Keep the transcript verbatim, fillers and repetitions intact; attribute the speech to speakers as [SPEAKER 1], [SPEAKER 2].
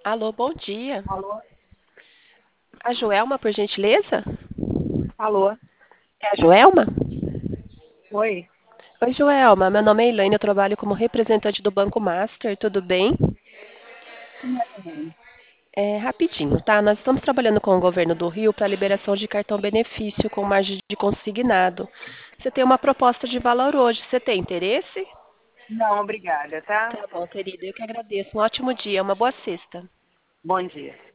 [SPEAKER 1] Alô, bom dia.
[SPEAKER 2] Alô?
[SPEAKER 1] A Joelma, por gentileza?
[SPEAKER 2] Alô?
[SPEAKER 1] É a Joelma?
[SPEAKER 2] Oi?
[SPEAKER 1] Oi, Joelma. Meu nome é Elaine, eu trabalho como representante do Banco Master, tudo bem?
[SPEAKER 2] Mais ou menos.
[SPEAKER 1] É rapidinho, tá? Nós estamos trabalhando com o governo do Rio para a liberação de cartão benefício com margem de consignado. Você tem uma proposta de valor hoje, você tem interesse?
[SPEAKER 2] Não, obrigada, tá?
[SPEAKER 1] Tá bom, querida, eu que agradeço. Um ótimo dia, uma boa sexta.
[SPEAKER 2] Bom dia.